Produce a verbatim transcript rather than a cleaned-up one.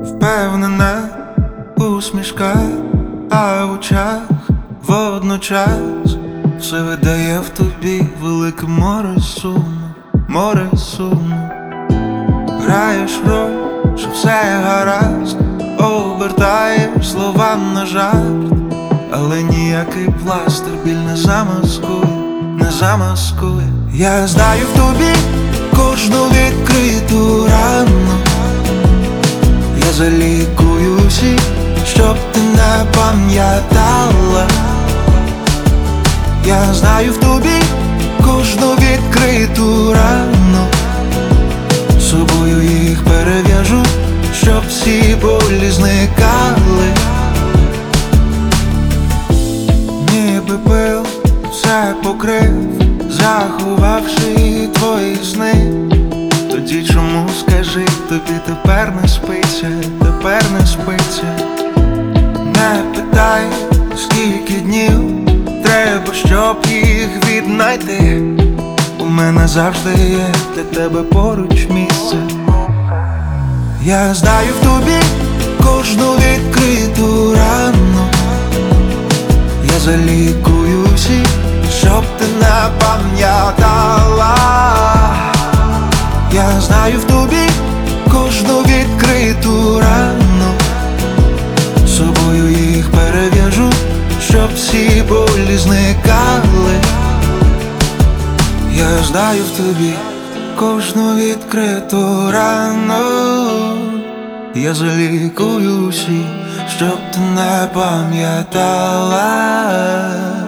Впевнена усмішка, а в очах водночас все видає в тобі велике море суму, море суму. Граєш роль, що все гаразд, обертаєш слова на жарт, але ніякий пластир біль не замаскує, не замаскує. Я знаю в тобі кожну відкриту рану, я залікую всі, щоб ти не пам'ятала. Я знаю в тобі кожну відкриту рану, собою їх перев'яжу, щоб всі болі зникали. Ніби пил все покрив, заховавши твої сни. Тоді чому, скажи, тобі тепер не спиться, тепер не спиться? Не питай, скільки днів треба, щоб їх віднайти. У мене завжди є для тебе поруч місце. Я знаю в тобі кожну відкриту рану, я залікую всі, щоб ти не пам'ятала. Я знаю в тобі кожну відкриту рану, собою їх перев'яжу, щоб всі болі зникали. Я знаю в тобі кожну відкриту рану, я залікую всі, щоб ти не пам'ятала.